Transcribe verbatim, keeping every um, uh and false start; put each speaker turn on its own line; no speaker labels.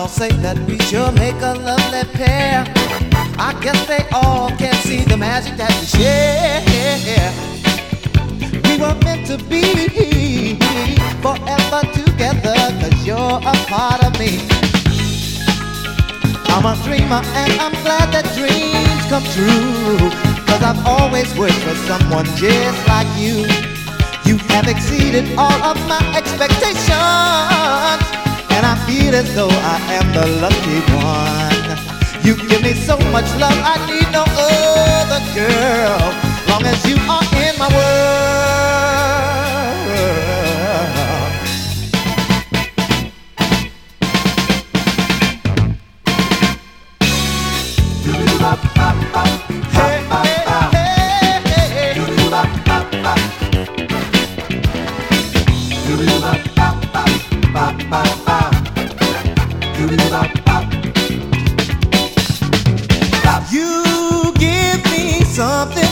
all say that we sure make a lovely pair. I guess they all can see the magic that we share. We were meant to be forever together, cause you're a part of me. I'm a dreamer and I'm glad that dreams come true, cause I've always wished for someone just like you. You have exceeded all of my expectations, and I feel as though I am the lucky one. You give me so much love, I need no other girl, long as you are in my world. Hey, hey, hey, hey. You give me something